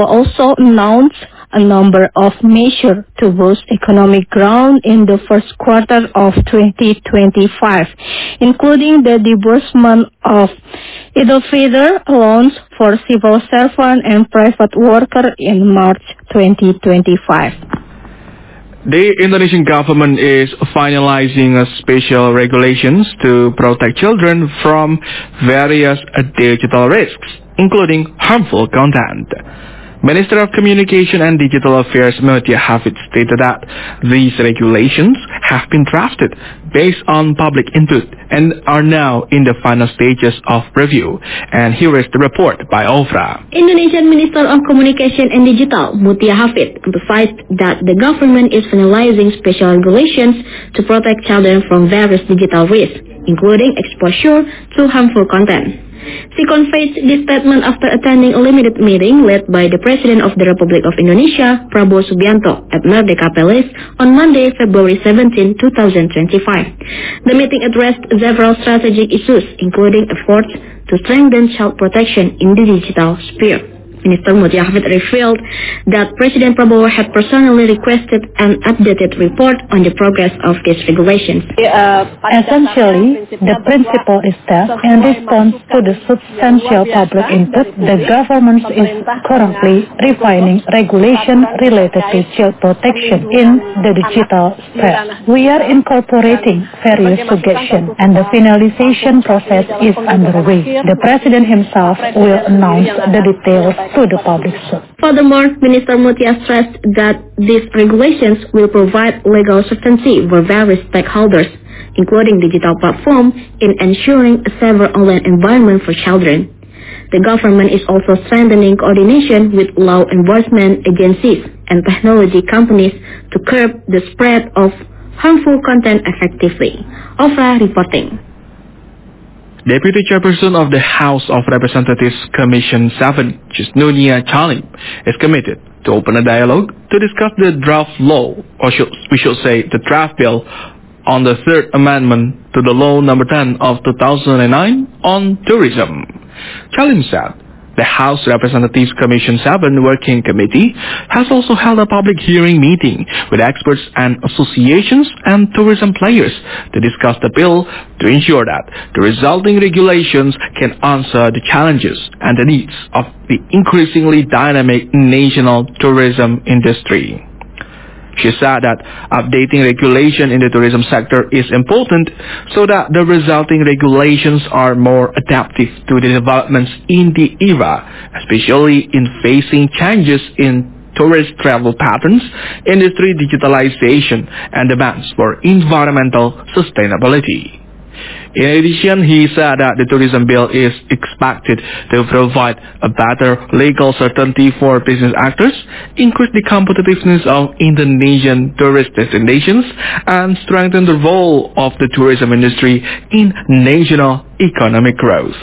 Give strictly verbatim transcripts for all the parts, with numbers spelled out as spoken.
also announced a number of measures to boost economic growth in the first quarter of twenty twenty-five, including the disbursement of Idul Fitr loans for civil servants and private workers in March twenty twenty-five. The Indonesian government is finalizing a special regulations to protect children from various digital risks, including harmful content. Minister of Communication and Digital Affairs Mutia Hafid stated that these regulations have been drafted based on public input and are now in the final stages of review. And here is the report by Ofra. Indonesian Minister of Communication and Digital Mutia Hafid emphasized that the government is finalizing special regulations to protect children from various digital risks, including exposure to harmful content. She conveyed this statement after attending a limited meeting led by the President of the Republic of Indonesia, Prabowo Subianto, at Merdeka Palace on Monday, February seventeenth, twenty twenty-five. The meeting addressed several strategic issues, including efforts to strengthen child protection in the digital sphere. Minister Mutia Hafid revealed that President Prabowo had personally requested an updated report on the progress of these regulations. Essentially, the principle is that in response to the substantial public input, the government is currently refining regulation related to child protection in the digital space. We are incorporating various suggestions and the finalization process is underway. The President himself will announce the details to the public soon. Furthermore, Minister Mutia stressed that these regulations will provide legal certainty for various stakeholders, including digital platforms, in ensuring a safer online environment for children. The government is also strengthening coordination with law enforcement agencies and technology companies to curb the spread of harmful content effectively. Ofra reporting. Deputy Chairperson of the House of Representatives Commission seven, Cisnunia Chalim, is committed to open a dialogue to discuss the draft law, or should, we should say the draft bill, on the third amendment to the law number ten of two thousand nine on tourism. Chalim said the House Representatives Commission seven Working Committee has also held a public hearing meeting with experts and associations and tourism players to discuss the bill to ensure that the resulting regulations can answer the challenges and the needs of the increasingly dynamic national tourism industry. She said that updating regulation in the tourism sector is important so that the resulting regulations are more adaptive to the developments in the era, especially in facing changes in tourist travel patterns, industry digitalization, and demands for environmental sustainability. In addition, he said that the tourism bill is expected to provide a better legal certainty for business actors, increase the competitiveness of Indonesian tourist destinations, and strengthen the role of the tourism industry in national economic growth.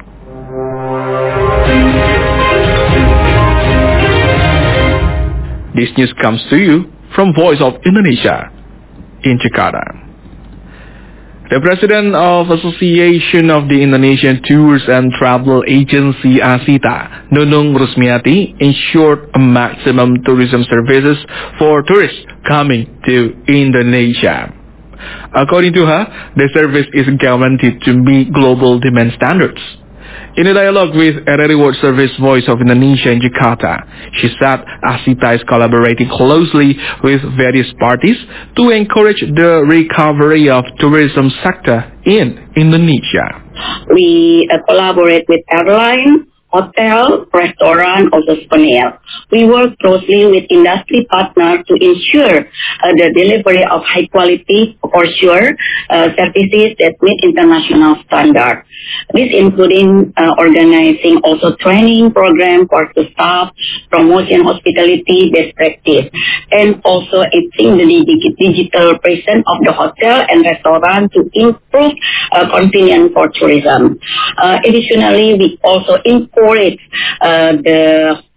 This news comes to you from Voice of Indonesia in Jakarta. The President of Association of the Indonesian Tours and Travel Agency ASITA, Nunung Rusmiati, ensured a maximum tourism services for tourists coming to Indonesia. According to her, the service is guaranteed to meet global demand standards. In a dialogue with R R I World Service Voice of Indonesia in Jakarta, she said ASITA is collaborating closely with various parties to encourage the recovery of tourism sector in Indonesia. We uh, collaborate with airlines, hotel, restaurant, also souvenir. We work closely with industry partners to ensure uh, the delivery of high quality, for sure, uh, services that meet international standards. This including uh, organizing also training program for the staff, promotion hospitality best practice, and also achieving the digital presence of the hotel and restaurant to improve uh, convenience for tourism. Uh, additionally, we also encourage uh, the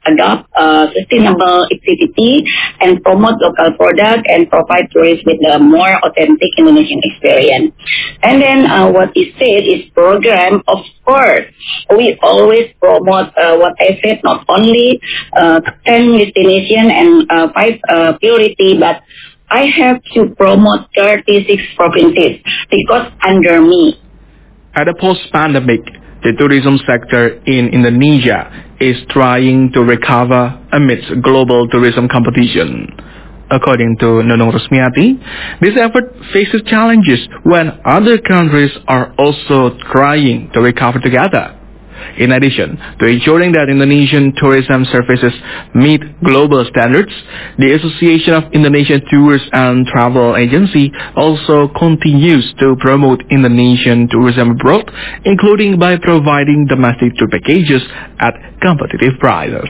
adopt uh, sustainable activity and promote local product and provide tourists with a more authentic Indonesian experience. And then uh, what is said is program, of course, we always promote uh, what I said, not only uh, ten destination and uh, five uh, priority, but I have to promote thirty-six provinces because under me. At a post-pandemic, the tourism sector in Indonesia is trying to recover amidst global tourism competition. According to Nunung Rusmiati, this effort faces challenges when other countries are also trying to recover together. In addition to ensuring that Indonesian tourism services meet global standards, the Association of Indonesian Tours and Travel Agency also continues to promote Indonesian tourism abroad, including by providing domestic tour packages at competitive prices.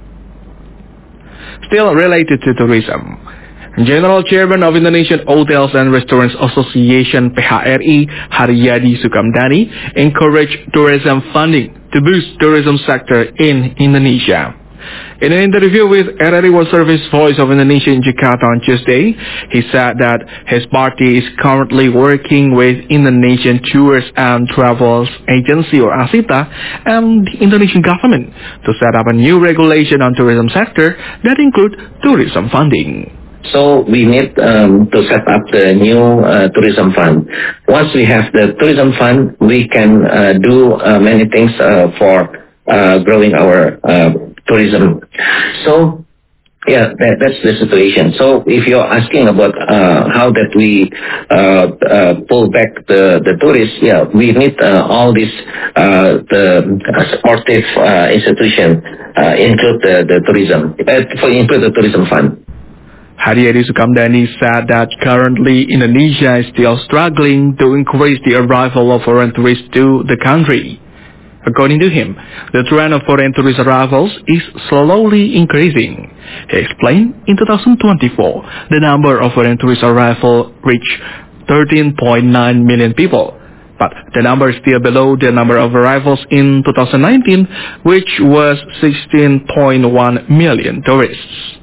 Still related to tourism, General Chairman of Indonesian Hotels and Restaurants Association P H R I, Haryadi Sukamdhani, encouraged tourism funding to boost tourism sector in Indonesia. In an interview with R R I World Service Voice of Indonesia in Jakarta on Tuesday, he said that his party is currently working with Indonesian Tours and Travels Agency or ASITA and the Indonesian government to set up a new regulation on tourism sector that include tourism funding. So we need um, to set up the new uh, tourism fund. Once we have the tourism fund, we can uh, do uh, many things uh, for uh, growing our uh, tourism. So yeah, that, that's the situation. So if you're asking about uh, how that we uh, uh, pull back the, the tourists, yeah, we need uh, all these uh, the supportive uh, institution uh, include the, the tourism, uh, for include the tourism fund. Haryadi Sukamdhani said that currently Indonesia is still struggling to increase the arrival of foreign tourists to the country. According to him, the trend of foreign tourist arrivals is slowly increasing. He explained in two thousand twenty-four, the number of foreign tourist arrivals reached thirteen point nine million people, but the number is still below the number of arrivals in two thousand nineteen, which was sixteen point one million tourists.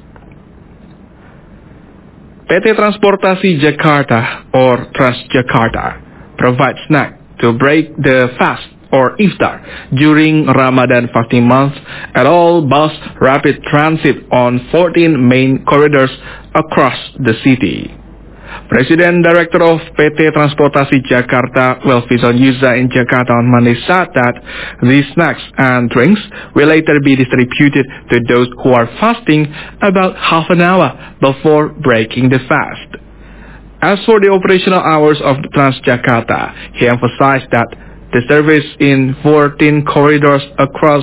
P T Transportasi Jakarta or Transjakarta provides snacks to break the fast or iftar during Ramadan fasting month at all bus rapid transit on fourteen main corridors across the city. President Director of P T Transportasi Jakarta, Welfison Yuza in Jakarta on Monday said that these snacks and drinks will later be distributed to those who are fasting about half an hour before breaking the fast. As for the operational hours of Transjakarta, he emphasized that the service in fourteen corridors across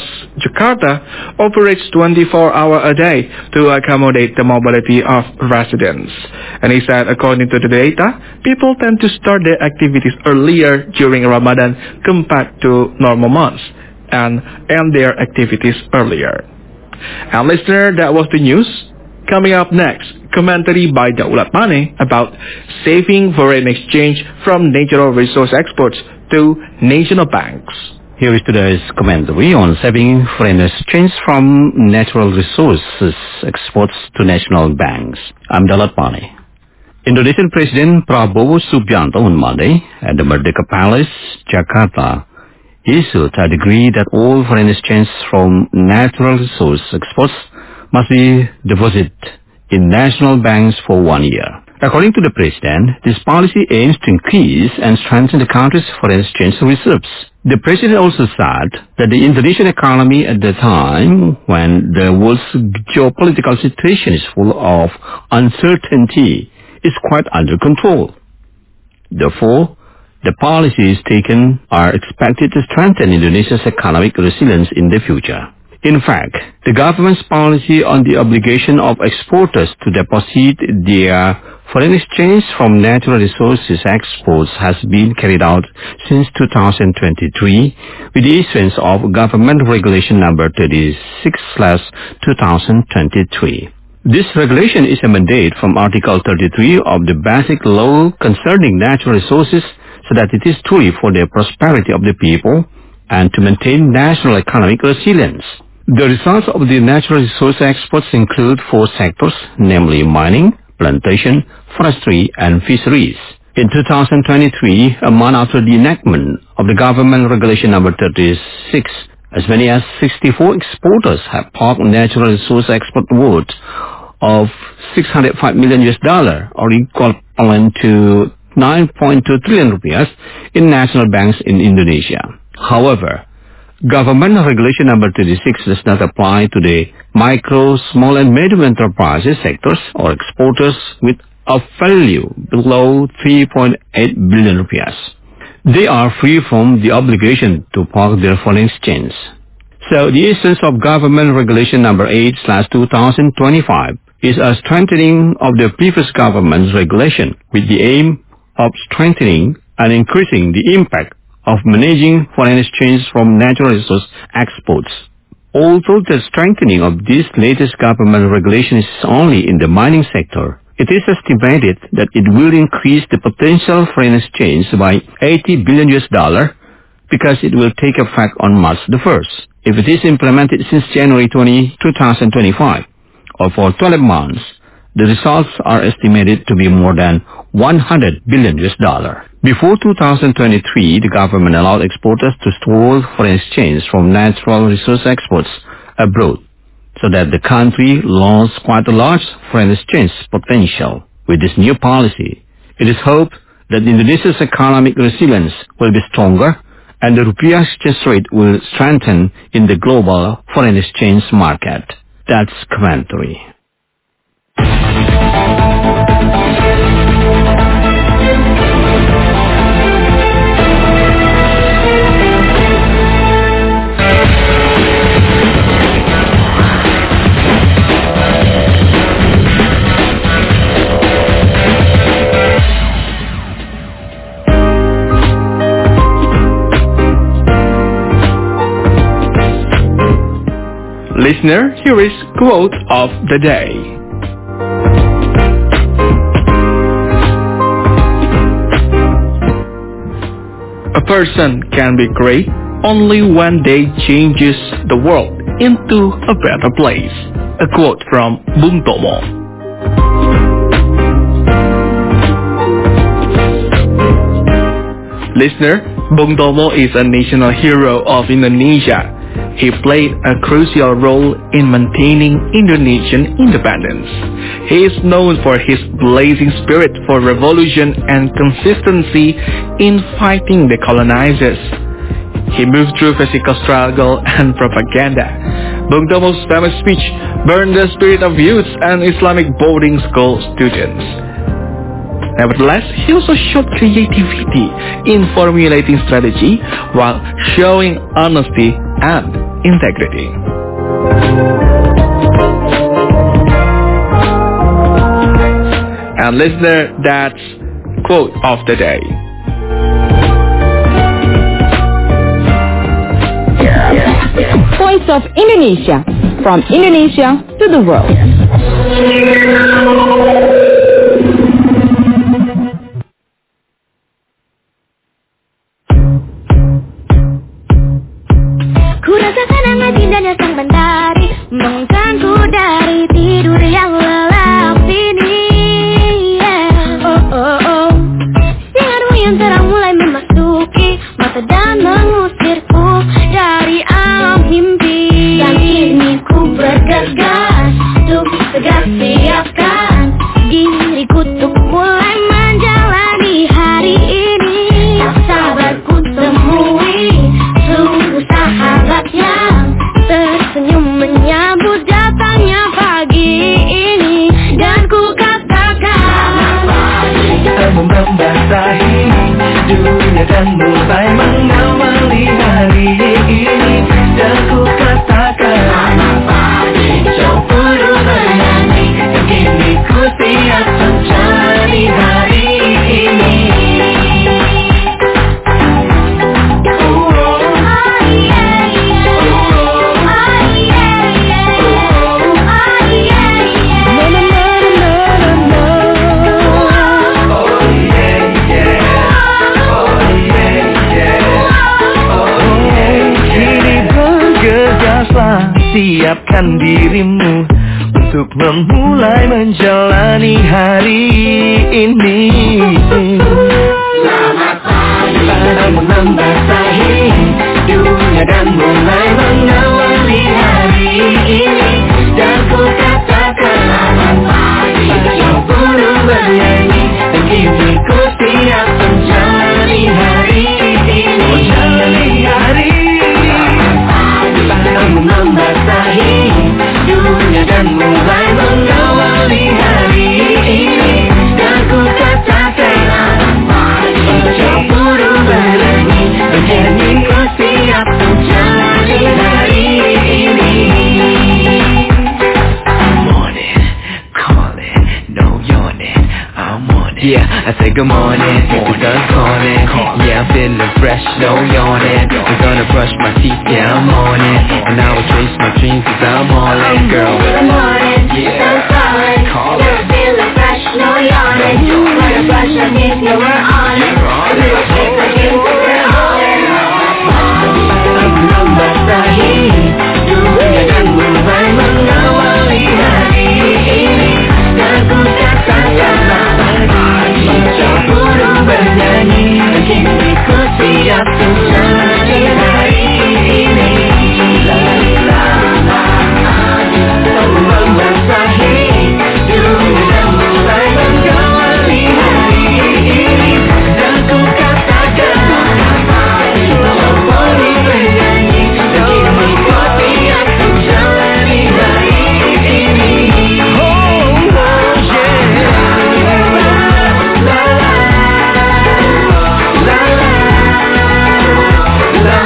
Jakarta operates twenty-four hours a day to accommodate the mobility of residents. And he said according to the data, people tend to start their activities earlier during Ramadan compared to normal months and end their activities earlier. And listener, that was the news. Coming up next, commentary by Daulat Mane about saving foreign exchange from natural resource exports to national banks. Here is today's commentary on saving foreign exchange from natural resources exports to national banks. I'm Daulat Mane. Indonesian President Prabowo Subianto on Monday at the Merdeka Palace, Jakarta, issued a decree that all foreign exchange from natural resource exports must be deposited in national banks for one year. According to the President, this policy aims to increase and strengthen the country's foreign exchange reserves. The President also said that the Indonesian economy at the time when the world's geopolitical situation is full of uncertainty is quite under control. Therefore, the policies taken are expected to strengthen Indonesia's economic resilience in the future. In fact, the government's policy on the obligation of exporters to deposit their foreign exchange from natural resources exports has been carried out since two thousand twenty-three with the issuance of Government Regulation Number thirty-six slash two thousand twenty-three. This regulation is a mandate from Article thirty-three of the Basic Law concerning natural resources so that it is truly for the prosperity of the people and to maintain national economic resilience. The results of the natural resource exports include four sectors, namely mining, plantation, forestry, and fisheries. In two thousand twenty-three, a month after the enactment of the government regulation number thirty-six, as many as sixty-four exporters have parked natural resource export awards of six hundred five million U S dollar, or equivalent to nine point two trillion rupiahs, in national banks in Indonesia. However, government regulation number thirty-six does not apply to the micro, small and medium enterprises sectors or exporters with a value below three point eight billion rupiahs. They are free from the obligation to park their foreign exchange. So the essence of government regulation number eight slash two thousand twenty-five is a strengthening of the previous government's regulation with the aim of strengthening and increasing the impact of managing foreign exchange from natural resource exports. Although the strengthening of this latest government regulation is only in the mining sector, it is estimated that it will increase the potential foreign exchange by eighty billion U S dollar because it will take effect on March the first. If it is implemented since January twentieth, twenty twenty-five, or for twelve months, the results are estimated to be more than one hundred billion U S dollar. Before two thousand twenty-three, the government allowed exporters to store foreign exchange from natural resource exports abroad, so that the country lost quite a large foreign exchange potential. With this new policy, it is hoped that Indonesia's economic resilience will be stronger and the rupiah exchange rate will strengthen in the global foreign exchange market. That's commentary. Listener, here is quote of the day. A person can be great only when they changes the world into a better place. A quote from Bung Tomo. Listener, Bung Tomo is a national hero of Indonesia. He played a crucial role in maintaining Indonesian independence. He is known for his blazing spirit for revolution and consistency in fighting the colonizers. He moved through physical struggle and propaganda. Bung Tomo's famous speech burned the spirit of youths and Islamic boarding school students. Nevertheless, he also showed creativity in formulating strategy while showing honesty and integrity. And listener, that's quote of the day. Voice of Indonesia, from Indonesia to the world. Dan sang mentari mengganggu dari tidur yang lelap ini. Yeah. Oh oh oh, sinarmu yang terang mulai memasuki mata dan mengusirku dari alam mimpi. Dan kini ku bergegas untuk segera siapkan diriku untuk mulai menjalani hari ini. Tak sabar ku temui sungguh sahabat yang tersenyum menyambut datangnya pagi ini. Dan ku katakan kamu membasahi dunia dan mulai mengawali hari ini. Dan ku katakan selamat pagi, coba bernyanyi. persiapkan dirimu untuk memulai menjalani hari ini. Selamat pagi, membasahi dunia dan mulai mengawali hari ini. Dan ku katakan selamat pagi, berburu bernyanyi, dan kini ku siap menjalani hari ini. Menjalani hari ini. Membasahi dunia dan mulai mengawali hari ini. Dan ku katakan selamat pagi, berburu bernyanyi, dan kini ku siap menjalani hari ini. I'm on it, call it, no yawning, I'm on it. Yeah, I say good morning, the sun's calling. Yeah, I'm feeling fresh, no yawning. I'm gonna brush my teeth, yeah, I'm on it. And I will chase my dreams cause I'm all in, girl. Good morning, the sun's calling. Yeah, I'm feeling fresh, no yawning. Wanna brush your teeth, yeah, we're on it. And we will chase our dreams cause we're all in. Membasahi dunia dan mulai mengawali hari ini. Dan ku katakan selamat pagi, berburu bernyanyi, dan kini ku siap menjalani hari ini. La la la la, membasahi dunia dan mulai mengawali hari ini. Dan ku katakan selamat pagi, berburu bernyanyi, dan kini ku siap menjalani hari ini. Oh, oh yeah. La la la la la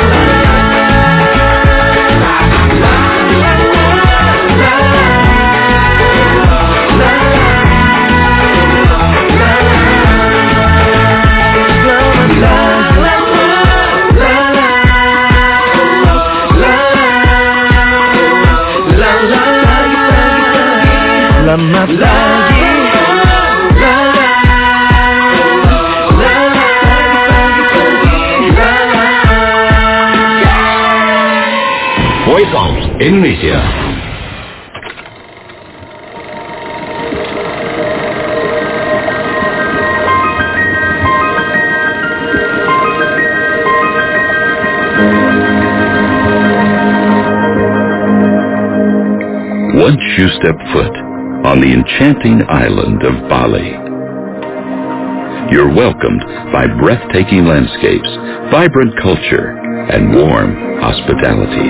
Selamat pagi, Voice of Indonesia. Once you step foot on the enchanting island of Bali, you're welcomed by breathtaking landscapes, vibrant culture, and warm hospitality.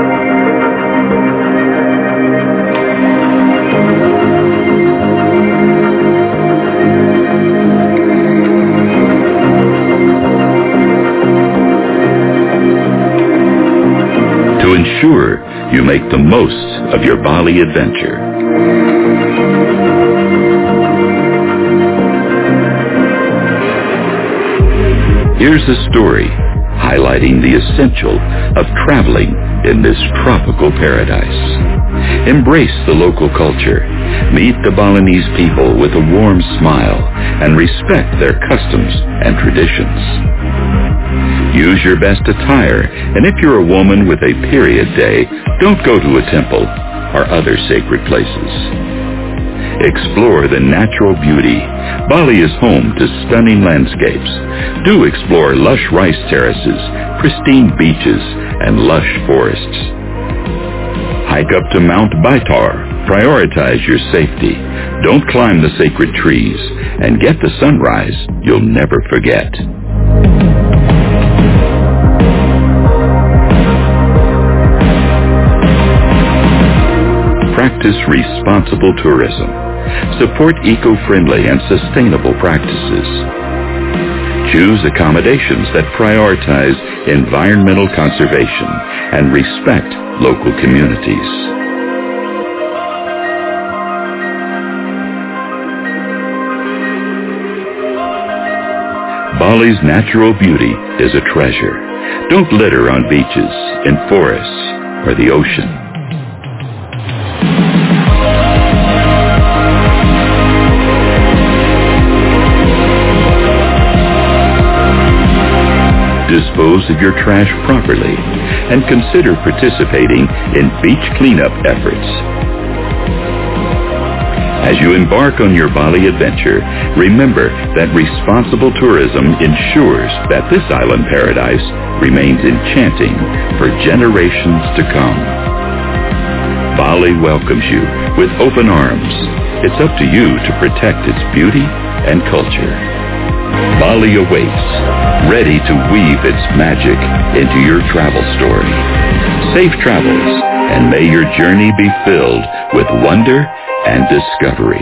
To ensure you make the most of your Bali adventure, here's a story highlighting the essential of traveling in this tropical paradise. Embrace the local culture. Meet the Balinese people with a warm smile and respect their customs and traditions. Use your best attire, and if you're a woman with a period day, don't go to a temple or other sacred places. Explore the natural beauty. Bali is home to stunning landscapes. Do explore lush rice terraces, pristine beaches, and lush forests. Hike up to Mount Baitar. Prioritize your safety. Don't climb the sacred trees, and get the sunrise you'll never forget. Practice responsible tourism. Support eco-friendly and sustainable practices. Choose accommodations that prioritize environmental conservation and respect local communities. Bali's natural beauty is a treasure. Don't litter on beaches, in forests, or the ocean. dispose of your trash properly and consider participating in beach cleanup efforts. As you embark on your Bali adventure, remember that responsible tourism ensures that this island paradise remains enchanting for generations to come. Bali welcomes you with open arms. It's up to you to protect its beauty and culture. Bali awaits, ready to weave its magic into your travel story. Safe travels, and may your journey be filled with wonder and discovery.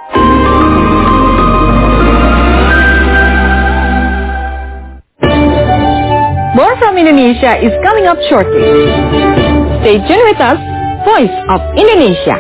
More from Indonesia is coming up shortly. Stay tuned with us, Voice of Indonesia.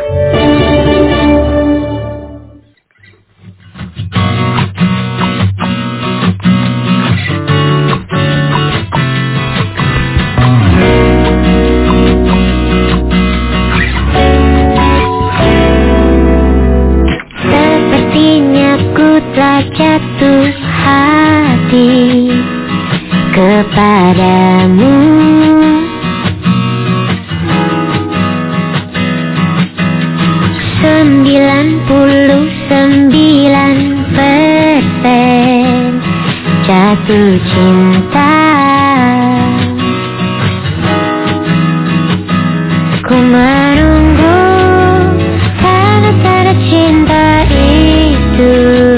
Jatuh hati kepadamu, sembilan puluh sembilan persen jatuh cinta. Ku menunggu tanda-tanda cinta itu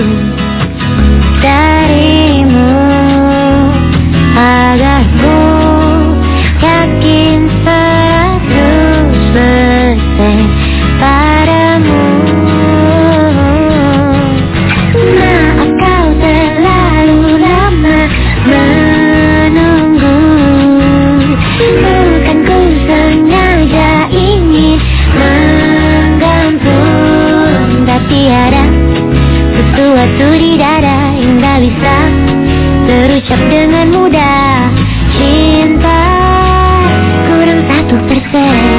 darimu, agar ku yakin seratus persen padamu. Maaf kau terlalu lama menunggu, bukan ku sengaja ingin menggantung, tapi ada sesuatu di dada yang gak bisa terucap dengan mudah. Cinta kurang satu persen.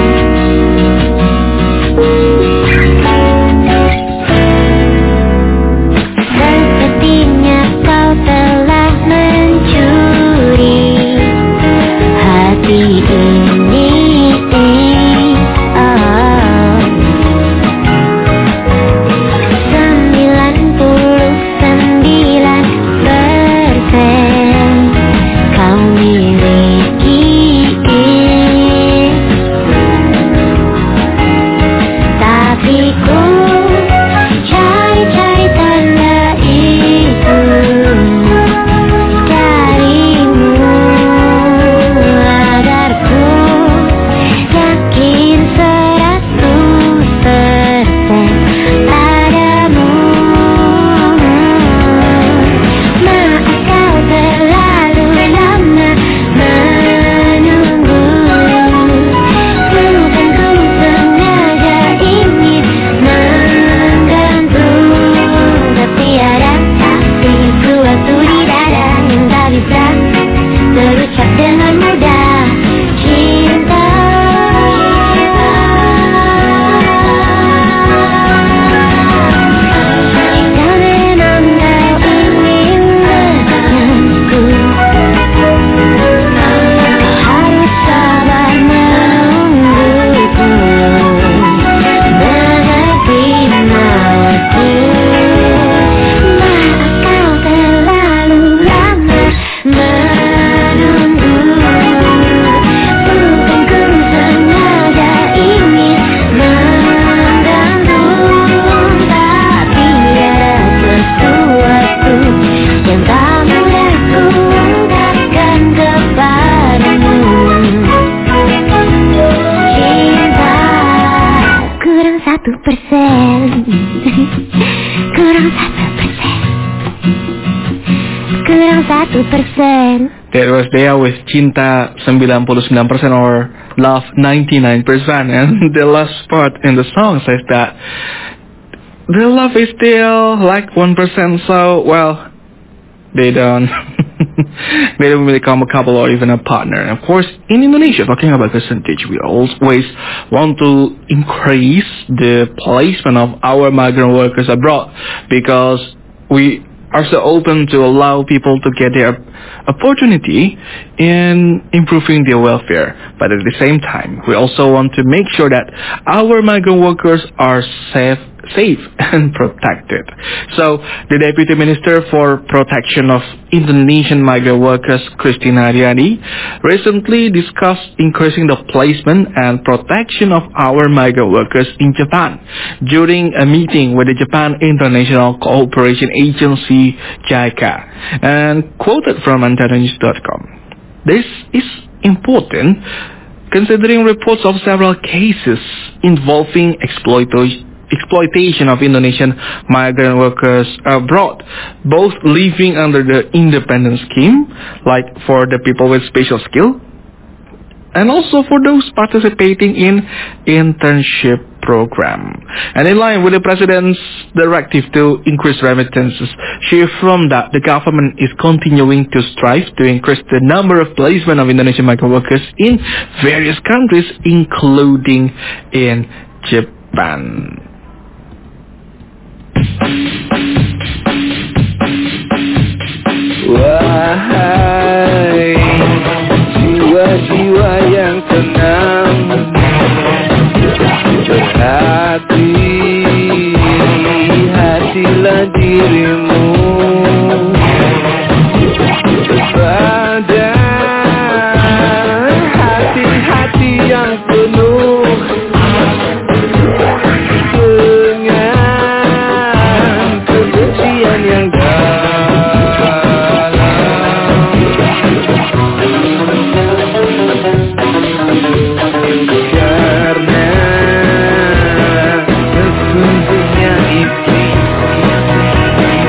Sepertinya kau telah mencuri hati ini. Oh. sembilan puluh sembilan persen kau miliki, tapi ku cari-cari tanda itu darimu, agar ku yakin seratus persen padamu. Maaf kau terlalu lama menunggu, bukan ku sengaja ingin menggantung, tapi ada sesuatu di dada yang tak bisa terucap dengan mudah. Cinta jika memang kau ingin mendengarku, kau harus sabar menungguku, mengerti maksudku. Maaf kau terlalu lama menunggu, bukan ku sengaja ingin menggantung, tapi ada sesuatu yang tak mudah ku ungkapkan kepadamu. Cinta kurang satu persen. Kurang satu persen. Kurang satu persen. That was there with Cinta sembilan puluh sembilan persen or Love ninety-nine percent, and the last part in the song says that the love is still like one percent, so well, they don't they don't become a couple or even a partner. And of course, in Indonesia, talking about percentage, we always want to increase the placement of our migrant workers abroad, because we are so open to allow people to get their opportunity in improving their welfare. But at the same time, we also want to make sure that our migrant workers are safe safe and protected. So, the Deputy Minister for Protection of Indonesian Migrant Workers, Christina Haryani, recently discussed increasing the placement and protection of our migrant workers in Japan during a meeting with the Japan International Cooperation Agency, JICA, and quoted from Antara News dot com. This is important considering reports of several cases involving exploitation exploitation of Indonesian migrant workers abroad, both living under the independent scheme, like for the people with special skill, and also for those participating in internship program. And in line with the President's directive to increase remittances, she affirmed that the government is continuing to strive to increase the number of placement of Indonesian migrant workers in various countries, including in Japan. Wahai jiwa-jiwa yang tenang, berhati-hatilah dirimu pada hati-hati yang penuh yang dalam, karena sesungguhnya iblis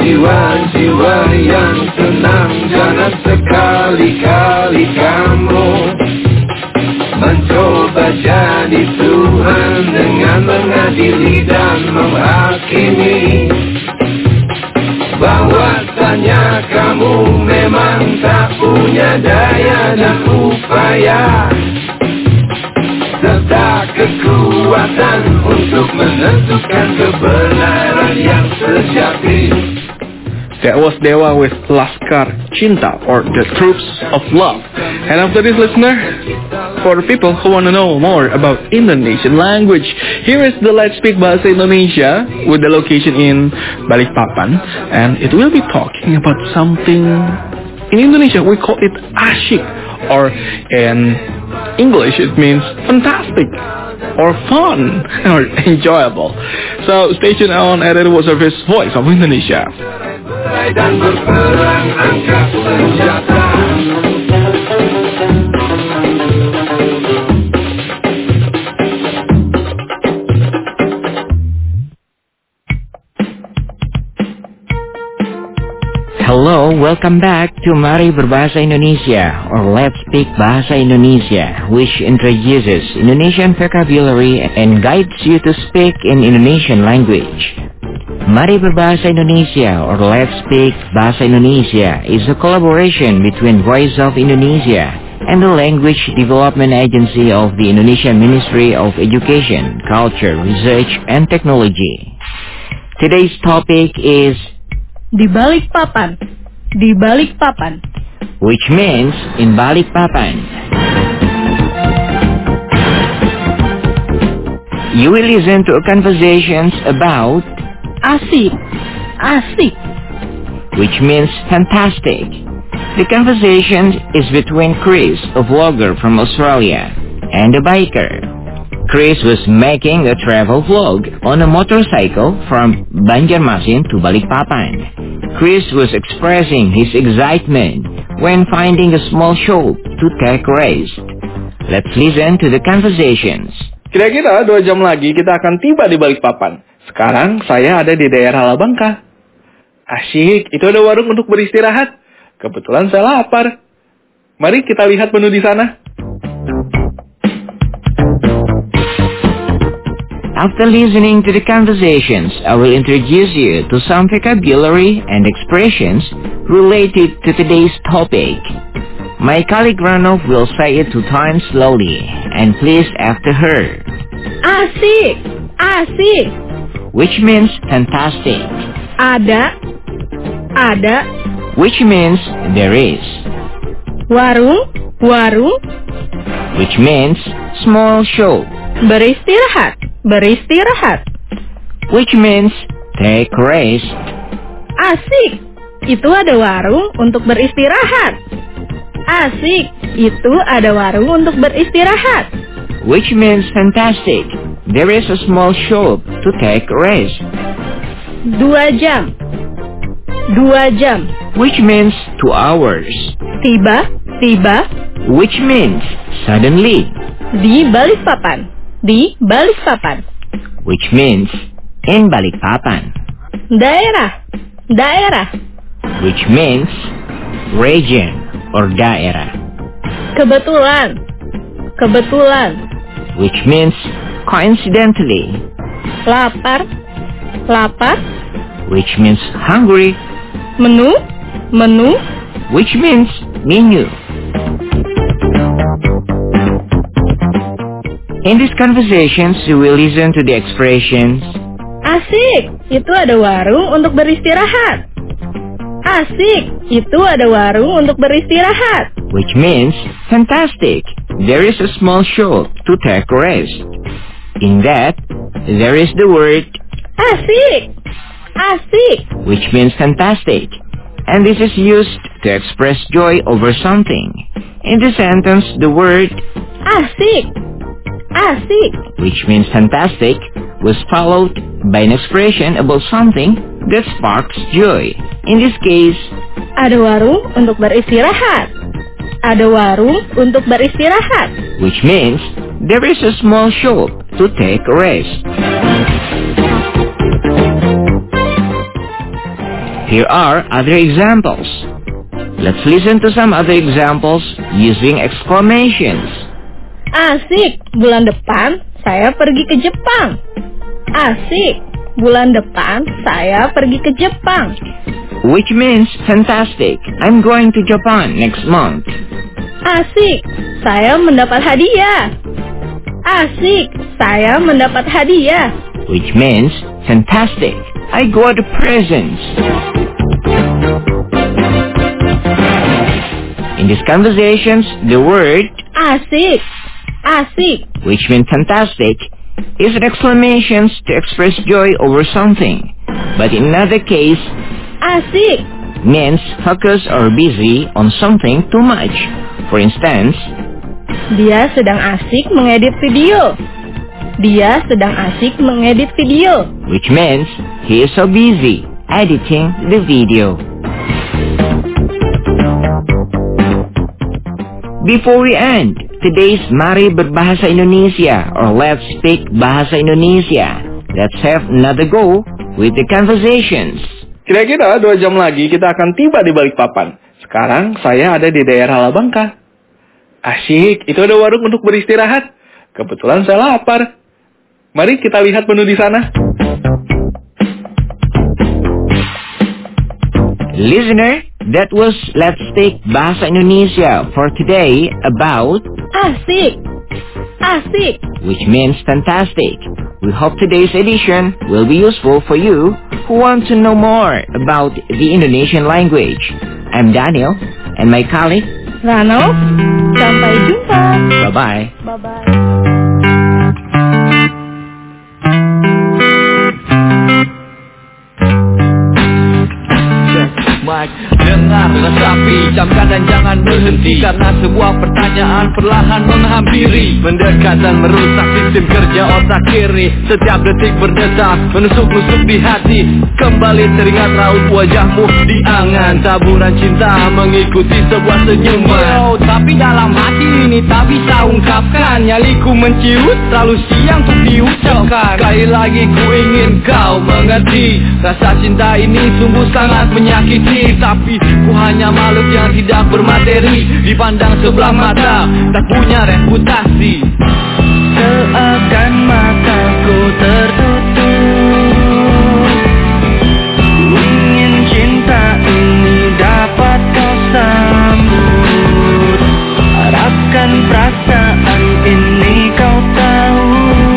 jiwa-jiwa yang tenang. Jangan sekali-kali kamu mencoba jadi Tuhan dengan mengadili dan menghakimi. Bahwasanya kamu memang tak punya daya dan upaya serta kekuatan untuk menentukan kebenaran yang sejati. That was Dewa with Laskar Cinta, or the Troops of Love. And after this, listener, for the people who want to know more about Indonesian language, here is the Let's Speak Bahasa Indonesia with the location in Balikpapan, and it will be talking about something in Indonesia we call it asyik, or in English it means fantastic, or fun, or enjoyable. So stay tuned on at the Service Voice of Indonesia. Dan berperang angkat senjata. Hello, welcome back to Mari Berbahasa Indonesia, or Let's Speak Bahasa Indonesia, which introduces Indonesian vocabulary and guides you to speak in Indonesian language. Mari Berbahasa Indonesia, or Let's Speak Bahasa Indonesia, is a collaboration between Voice of Indonesia and the Language Development Agency of the Indonesian Ministry of Education, Culture, Research, and Technology. Today's topic is Di Balikpapan, di Balikpapan, which means in Balikpapan. You will listen to conversations about asik, asik, which means fantastic. The conversation is between Chris, a vlogger from Australia, and a biker. Chris was making a travel vlog on a motorcycle from Banjarmasin to Balikpapan. Chris was expressing his excitement when finding a small shop to take rest. Let's listen to the conversations. Kira-kira dua jam lagi kita akan tiba di Balikpapan. Sekarang saya ada di daerah Labangka. Asyik, itu ada warung untuk beristirahat. Kebetulan saya lapar. Mari kita lihat menu di sana. After listening to the conversations, I will introduce you to some vocabulary and expressions related to today's topic. My colleague Ranov will say it two times slowly, and please after her. asik, asik, which means fantastic. Ada, ada, which means there is. Warung, warung, which means small shop. Beristirahat, beristirahat, which means take rest. Asik, itu ada warung untuk beristirahat. Asik, itu ada warung untuk beristirahat. Which means fantastic. There is a small shop to take rest. Dua jam, dua jam, which means two hours. Tiba, tiba, which means suddenly. Di Balikpapan, di Balikpapan, which means in Balikpapan. Daerah, daerah, which means region or daerah. Kebetulan, kebetulan, which means coincidentally. Lapar, lapar, which means hungry. Menu, menu, which means menu. In these conversations, you will listen to the expressions asik, itu ada warung untuk beristirahat. Asik, itu ada warung untuk beristirahat. Which means fantastic. There is a small shop to take rest. In that, there is the word asik, asik, which means fantastic. And this is used to express joy over something. In the sentence, the word asik, asik, which means fantastic, was followed by an expression about something that sparks joy. In this case, ada warung untuk beristirahat. Ada warung untuk beristirahat. Which means there is a small shop to take rest. Here are other examples. Let's listen to some other examples using exclamations. Asik, bulan depan saya pergi ke Jepang. Asik, bulan depan saya pergi ke Jepang. Which means fantastic. I'm going to Japan next month. Asik, saya mendapat hadiah. Asik, saya mendapat hadiah. Which means fantastic. I got presents. In these conversations, the word asik, asik, which means fantastic, is an exclamation to express joy over something. But in another case, asik means focus or busy on something too much. For instance, dia sedang asik mengedit video. Dia sedang asik mengedit video. Which means he is so busy editing the video. Before we end today's Mari Berbahasa Indonesia or Let's Speak Bahasa Indonesia, let's have another go with the conversations. Kira-kira dua jam lagi kita akan tiba di Balikpapan. Sekarang saya ada di daerah Labangka. Asyik, itu ada warung untuk beristirahat. Kebetulan saya lapar. Mari kita lihat menu di sana. Listener, that was Let's Speak Bahasa Indonesia for today about asik, asik, which means fantastic. We hope today's edition will be useful for you who want to know more about the Indonesian language. I'm Daniel and my colleague Rano. Sampai jumpa. Bye-bye. Bye-bye. Dengar resapi, camkan dan jangan berhenti, karena sebuah pertanyaan perlahan menghampiri, mendekat dan merusak sistem kerja otak kiri. Setiap detik berdetak, menusuk-nusuk di hati. Kembali teringat raut wajahmu di angan, taburan cinta mengikuti sebuah senyuman. Oh, tapi dalam hati ini tak bisa ungkapkan. Nyaliku menciut, terlalu siang untuk diucapkan. Sekali lagi ku ingin kau mengerti, rasa cinta ini sungguh sangat menyakiti. Tapi ku hanya makhluk yang tidak bermateri, dipandang sebelah mata, tak punya reputasi. Seakan mataku tertutup, ingin cinta ini dapat kau sambut. Harapkan perasaan ini kau tahu.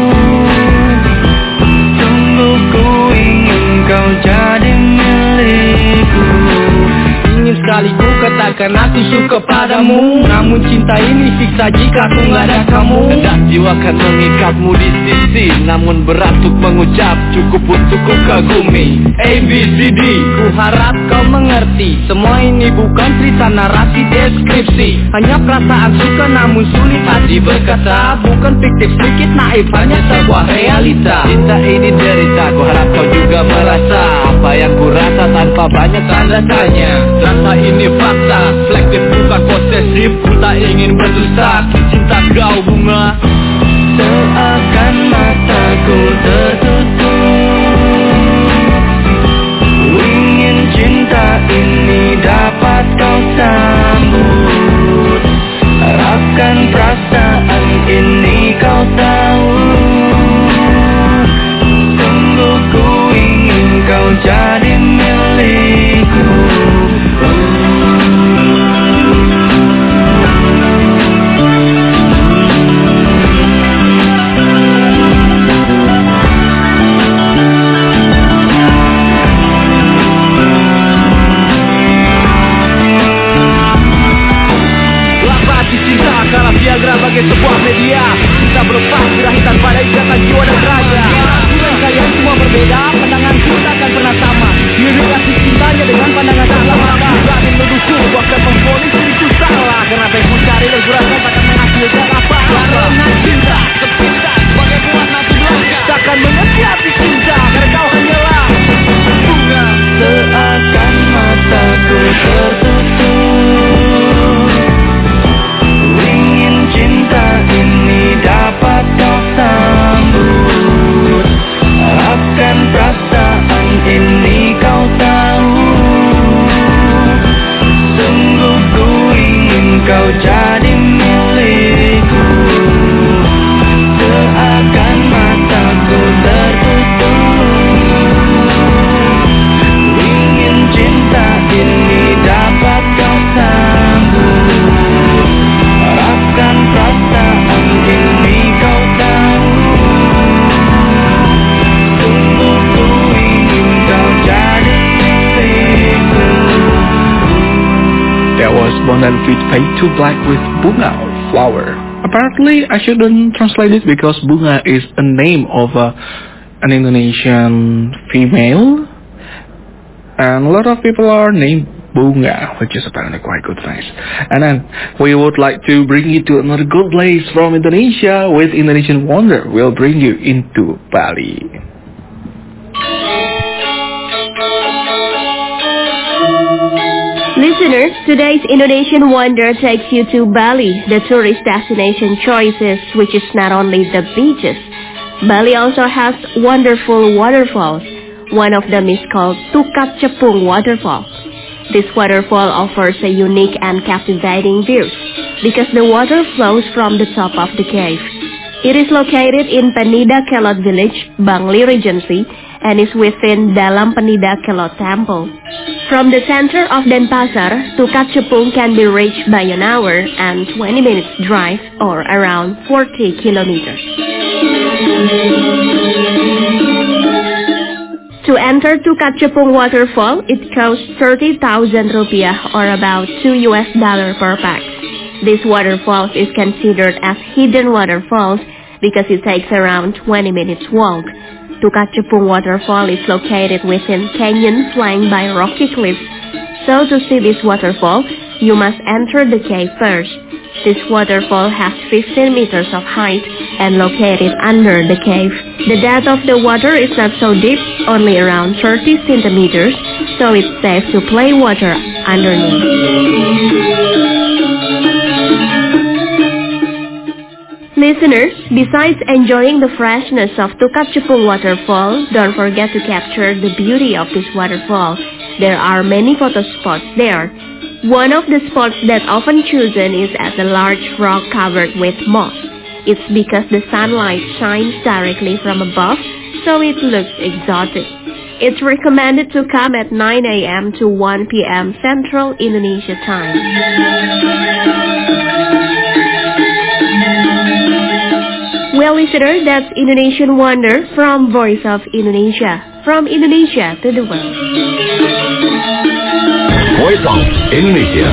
Sungguh ku ingin kau jadi milikku. Sekali ku katakan aku suka padamu, namun cinta ini siksa jika aku nggak ada kamu. Hendak jiwa kan mengikatmu di sisi, namun berat untuk mengucap, cukup untuk ku kagumi. A, B, C, D, ku harap kau mengerti, semua ini bukan cerita narasi deskripsi, hanya perasaan suka namun sulit hati berkata. Bukan fiktif sedikit naif, hanya sebuah realita. Cinta ini derita, ku harap kau juga merasa apa yang ku rasa tanpa banyak tanda tanya. Rasa ini fakta, selektif bukan posesif, ku tak ingin berdusta. Cinta kau bunga, seakan mataku tertutup, ingin cinta ini dapat kau sambut. Harapkan perasaan ini kau tahu. Sungguh ku ingin kau jadi milikku. Sebagai sebuah media, kita berlepas berakhir tanpa ada ikatan jiwa dan raga. Aku dan kalian semua berbeda, pandangan kita akan pernah sama. Diri kasih cintanya dengan pandangan tak lama. Berani menuduhku, bahkan memponis diriku salah, karena apa yang ku cari dan ku rasa takkan menghasilkan apa-apa. Karena cinta, sepintas sebagai buah nasi belaka, takkan mengerti hati cinta, karena kau hanyalah bunga. Seakan mataku tertutup, cinta ini dapat kau sambut. and feet paint to black with bunga or flower. Apparently, I shouldn't translate it because bunga is a name of uh, an Indonesian female, and a lot of people are named Bunga, which is apparently quite good, nice. And then we would like to bring you to another good place from Indonesia with Indonesian Wonder. We'll bring you into Bali. Listeners, today's Indonesian Wonder takes you to Bali, the tourist destination choices, which is not only the beaches. Bali also has wonderful waterfalls. One of them is called Tukap Cepung Waterfall. This waterfall offers a unique and captivating view because the water flows from the top of the cave. It is located in Penida Kelot village, Bangli Regency, and is within Dalam Penida Kelot Temple. From the center of Denpasar, Tukap Cepung can be reached by an hour and twenty minutes drive, or around forty kilometers. To enter Tukap Cepung waterfall, it costs thirty thousand rupiah, or about two U S dollar per pax. This waterfall is considered as hidden waterfalls because it takes around twenty minutes walk. Tukap Cepung waterfall is located within canyon flanked by rocky cliffs. So to see this waterfall, you must enter the cave first. This waterfall has fifteen meters of height and located under the cave. The depth of the water is not so deep, only around thirty centimeters, so it's safe to play water underneath. Listeners, besides enjoying the freshness of Tukap Cepung waterfall, don't forget to capture the beauty of this waterfall. There are many photo spots there. One of the spots that often chosen is at a large rock covered with moss. It's because the sunlight shines directly from above, so it looks exotic. It's recommended to come at nine a.m. to one p.m. Central Indonesia time. Well, listener, that's Indonesian Wonder from Voice of Indonesia. From Indonesia to the world. Voice of Indonesia.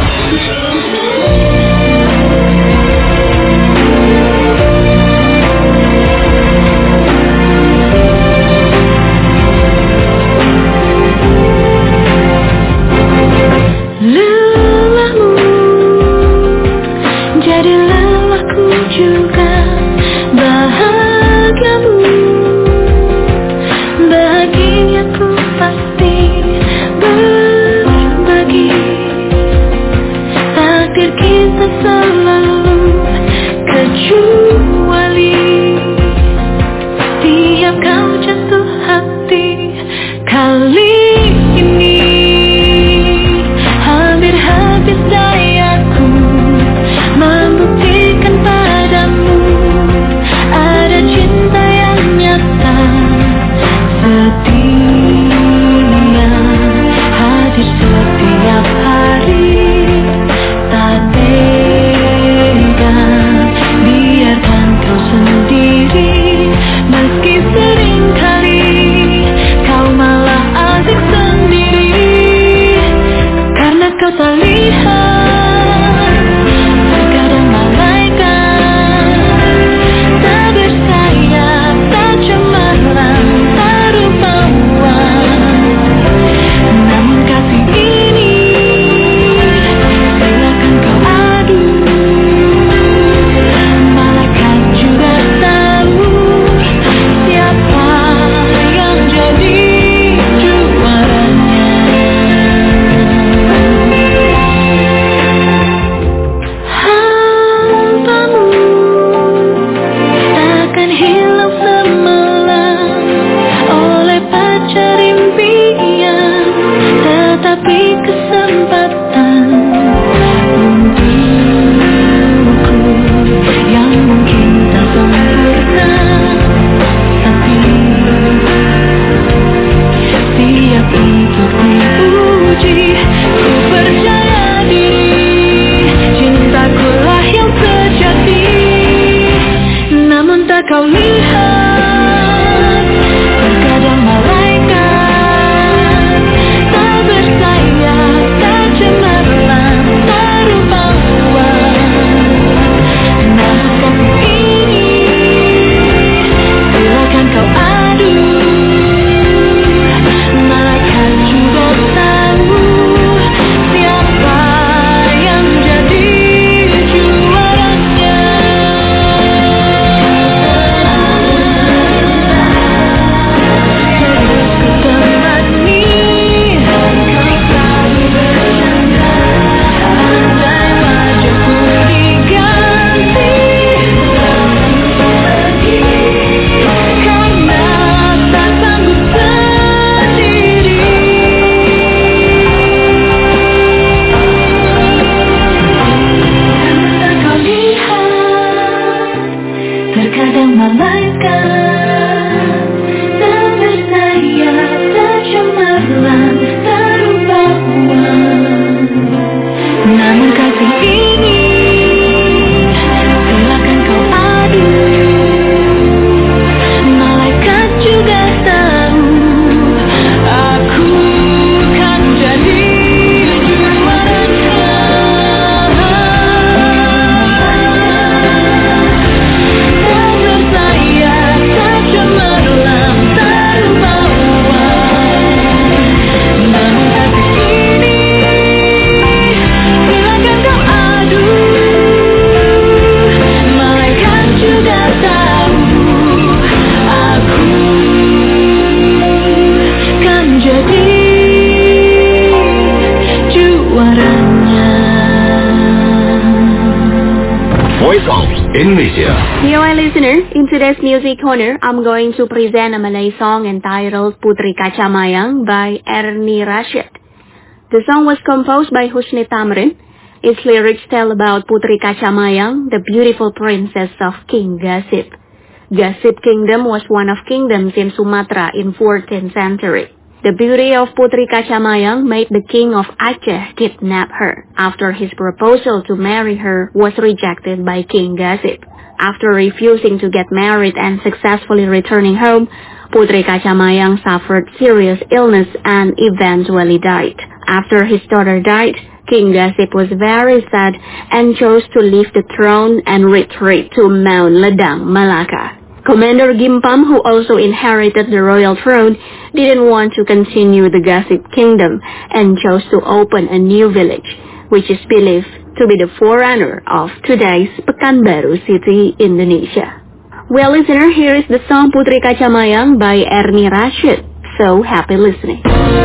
Indonesia. Dear listener, in today's music corner, I'm going to present a Malay song entitled Putri Kacamayang by Ernie Rashid. The song was composed by Husni Tamrin. Its lyrics tell about Putri Kacamayang, the beautiful princess of King Gasip. Gasip Kingdom was one of kingdoms in Sumatra in fourteenth century. The beauty of Putri Kacamayang made the king of Aceh kidnap her after his proposal to marry her was rejected by King Gasip. After refusing to get married and successfully returning home, Putri Kacamayang suffered serious illness and eventually died. After his daughter died, King Gasip was very sad and chose to leave the throne and retreat to Mount Ledang, Malacca. Commander Gimpam, who also inherited the royal throne, didn't want to continue the Gasip kingdom and chose to open a new village, which is believed to be the forerunner of today's Pekanbaru City, Indonesia. Well, listener, here is the song Putri Kacamayang by Ernie Rashid. So happy listening.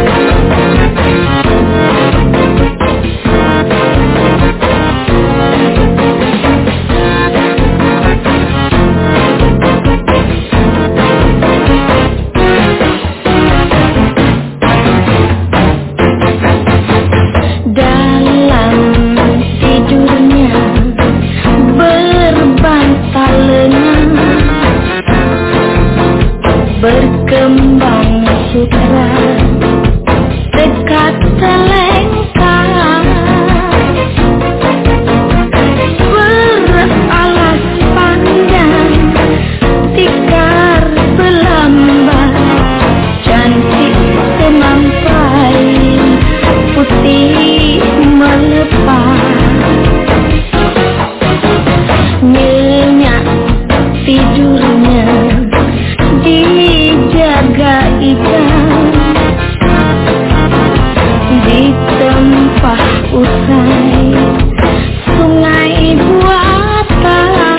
Berkembang sutra dekat selengkang, beralas panjang, tikar belambat, cantik semampai, putih melepas, nyenyak tidurnya dijaga ikan, di tempat usai sungai buatan,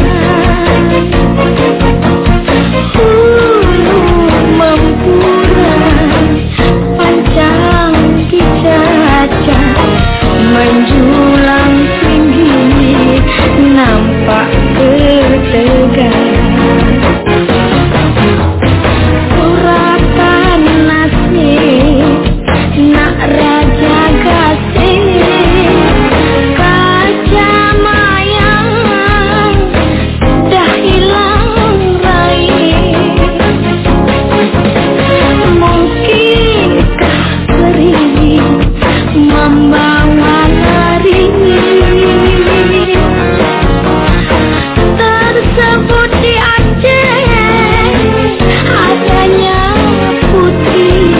hulu mempura panjang dijajah, menjulang tinggi nampak bertegar. Nak raja Gasip, Kacamayang dah hilang raih. Mungkinkah peri membawa lari? Tersebut di Aceh adanya putri.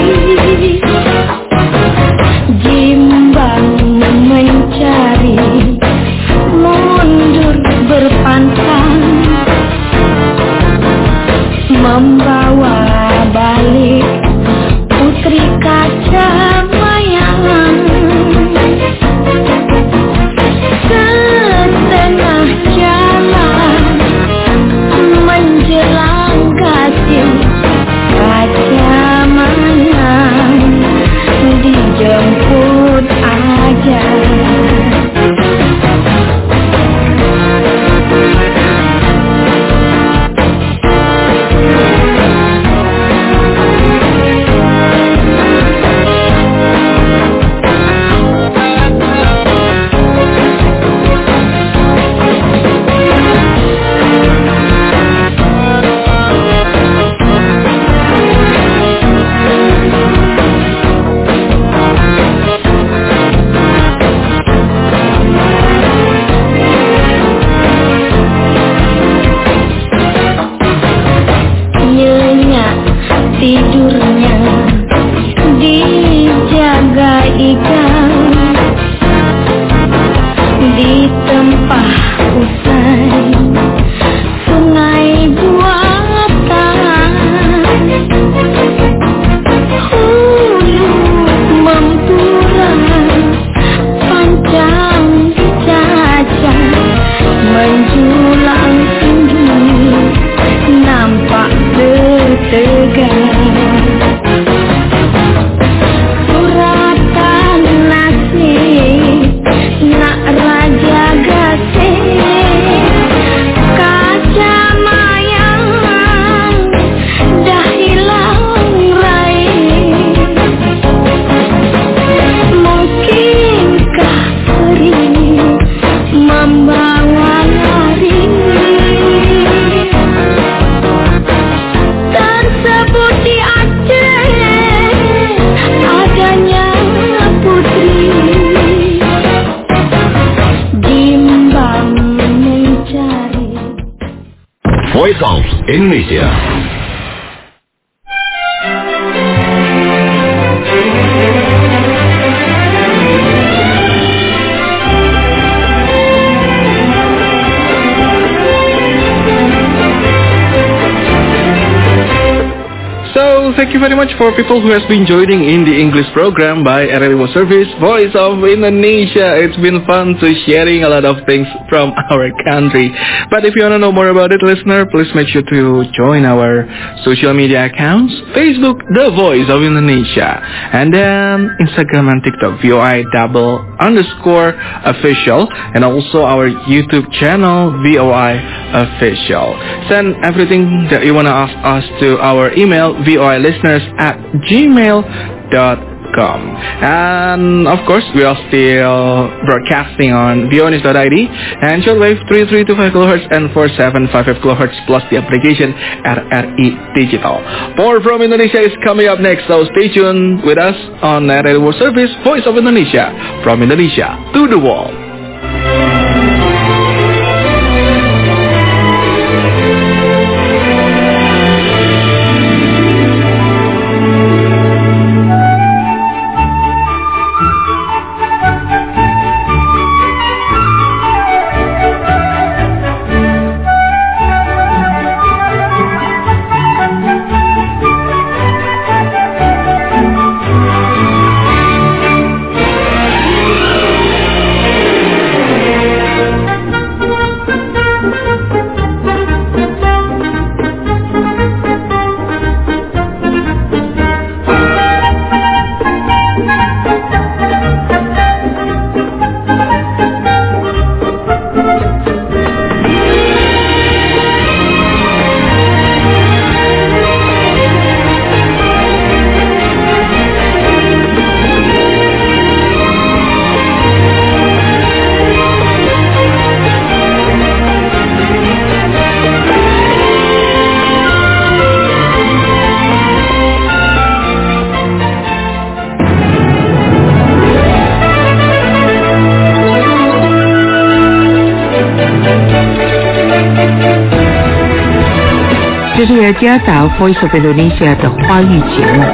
Jimbang mencari, mundur berpantang, membawa balik Putri Kacamayang. Setengah jalan menjelang Gasip, Kacamayang dijemput aja. Jangan sebut di Aceh adanya putri bimbang mencari. Voice of Indonesia. So, thank you very much for people who has been joining in the English program by R L World Service, Voice of Indonesia. It's been fun to sharing a lot of things from our country. But if you want to know more about it, listener, please make sure to join our social media accounts. Facebook, The Voice of Indonesia. And then Instagram and TikTok, V O I double underscore official. And also our YouTube channel, V O I official. Send everything that you want to ask us to our email, V O I listeners at gmail dot com. And of course, we are still broadcasting on V O News dot I D and shortwave three three two five kilohertz and four seven five five kilohertz plus the application R R I Digital. More from Indonesia is coming up next, so stay tuned with us on R L World Service, Voice of Indonesia, from Indonesia to the world. 这是雅加达 Voice of Indonesia 的华语节目。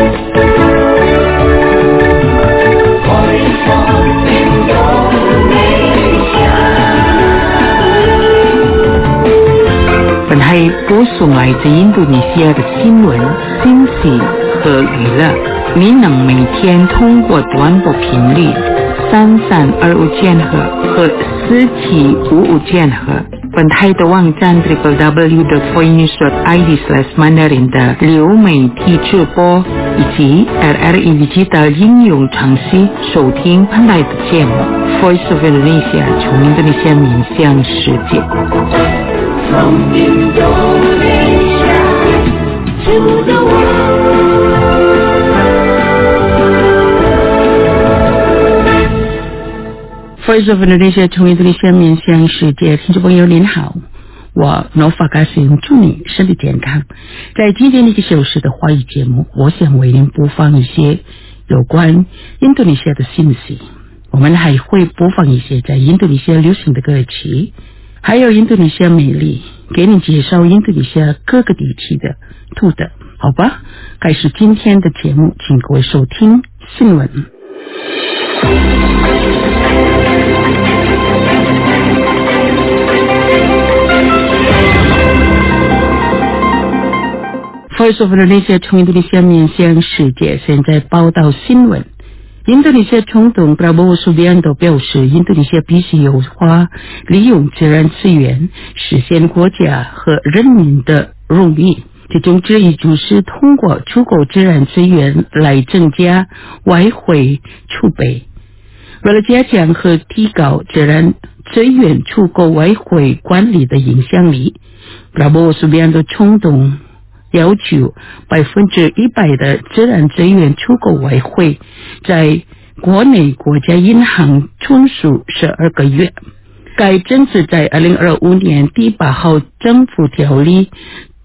本台播送来自印度尼西亚的新闻、信息和娱乐。您能每天通过短波频率三三二五千赫和四七五五千赫。本台的网站 double-u double-u double-u dot voice news dot I D slash mandarin 的流媒体直播以及 R R I Digital 应用程序收听本台的节目 Voice of Indonesia 从印度尼西亚面向世界。From Indonesia to the world. Voice of Indonesia 从印度尼西亚面向世界，听众朋友您好，我诺法卡辛祝你身体健康。在今天一个小时的华语节目，我想为您播放一些有关印度尼西亚的信息，我们还会播放一些在印度尼西亚流行的歌曲，还有印度尼西亚美丽，给你介绍印度尼西亚各个地区的土特，好吧？开始今天的节目，请各位收听新闻。Voice of Indonesia 从印度尼西亚面向世界，现在报道新闻。印度尼西亚总统 Prabowo Subianto 表示，印度尼西亚必须优化利用自然资源，实现国家和人民的荣誉。其中之一就是通过足够自然资源来增加外汇储备。为了加强和提高自然资源足够外汇管理的影响力， Prabowo Subianto 总统要求百分之一百的自然资源出口外汇在国内国家银行存储十二个月。该政策在二零二五年第八号政府条例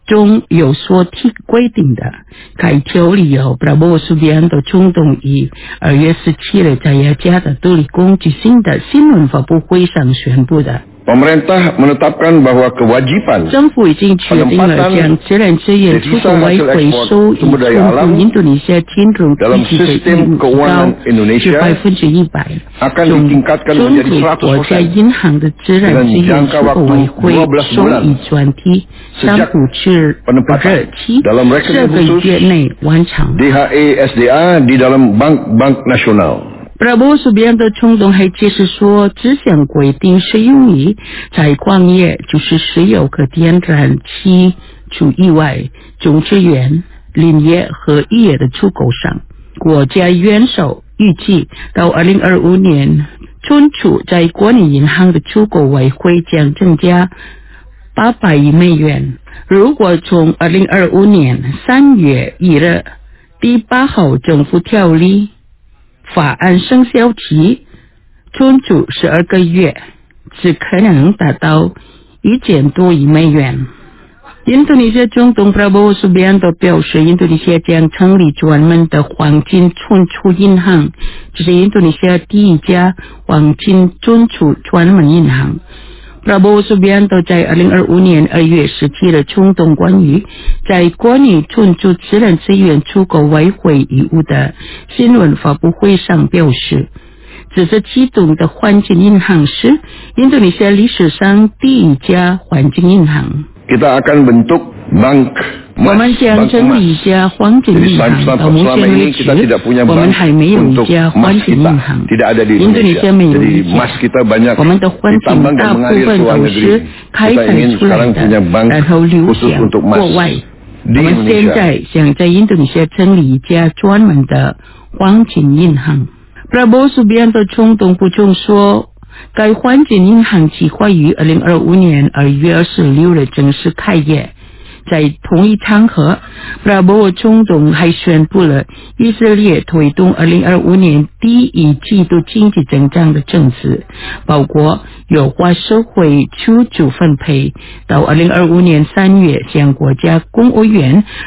中有所提规定的。该条例由 Prabowo Subianto 总统于二月十七日在雅加达独立公举行的新闻发布会上宣布的。 Pemerintah menetapkan bahwa kewajiban 政府已经确定了将自然资源出口外回收与存入印度尼西亚金融体系的义务提高至百分之一百，中中国国家银行的自然资源出口外回收与专题三步制日期这个月内完成。 D H A S D A di dalam bank-bank nasional。 Prabowo Subianto 总统还解释说，这项规定适用于在矿业，就是石油和天然气除以外，种植园、林业和渔业的出口上。国家元首预计到二零二五年，存储在国内银行的出口外汇将增加八百亿美元。如果从二零二五年三月一日第八号政府条例法案生效期存储十二个月，只可能达到一千多亿美元。印度尼西亚总统 Prabowo Subianto 表示，印度尼西亚将成立专门的黄金存储银行，这是印度尼西亚第一家黄金存储专门银行。Prabowo Subianto 在二零二五年二月十七日总统关于在国内存储自然资源出口外汇义务的新闻发布会上表示，这次启动的环境银行是印度尼西亚历史上第一家环境银行。 Kita akan bentuk bank 我们将成立一家黄金银行，到目前为止，我们还没有一家黄金银行。印度尼西亚没有一家，我们的黄金大部分都是开采出来的，然后流向国外。我们现在想在印度尼西亚成立一家专门的黄金银行。Prabowo Subianto 总统补充说，该黄金银行计划于二零二五年二月二十六日正式开业。在同一场合 ，Prabowo 总统还宣布了以色列推动二零二五年第一季度经济增长的政策，包括优化社会出租分配，到二零二五年三月向国家公务员